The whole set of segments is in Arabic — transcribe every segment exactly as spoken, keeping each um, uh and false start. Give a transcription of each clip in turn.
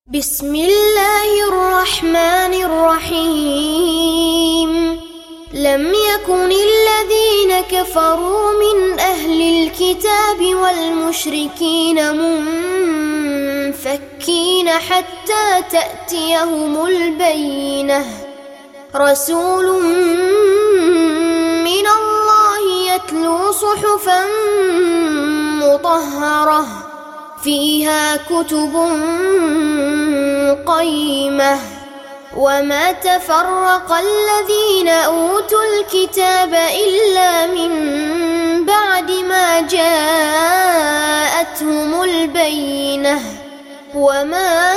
بسم الله الرحمن الرحيم. لم يكن الذين كفروا من أهل الكتاب والمشركين منفكين حتى تأتيهم البينة. رسول من الله يتلو صحفا مطهرة فيها كتب قيمة. وما تفرق الذين أوتوا الكتاب إلا من بعد ما جاءتهم البينة. وما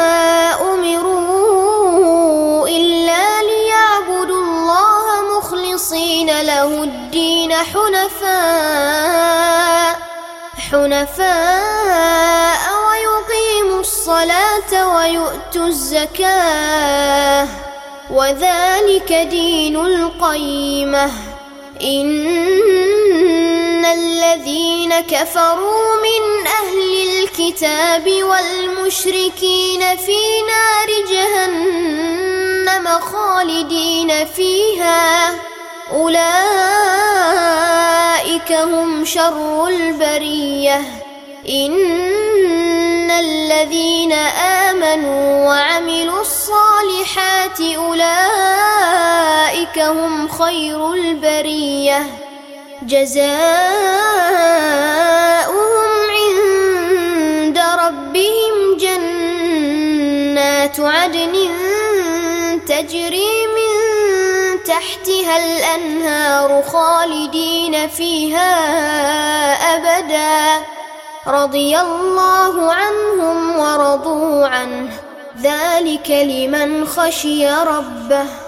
أمروا إلا ليعبدوا الله مخلصين له الدين حنفاء حنفاء ويقيموا الصلاة ويؤتوا الزكاة وذلك دين القيمة. إن الذين كفروا من أهل الكتاب والمشركين في نار جهنم خالدين فيها أولئك هم شر البرية. إن الذين آمنوا وعملوا الصالحات أولئك هم خير البرية. جزاؤهم عند ربهم جنات عدن تجري من تحتها الأنهار خالدين فيها أبدا رضي الله عنهم ورضوا عنه ذلك لمن خشي ربه.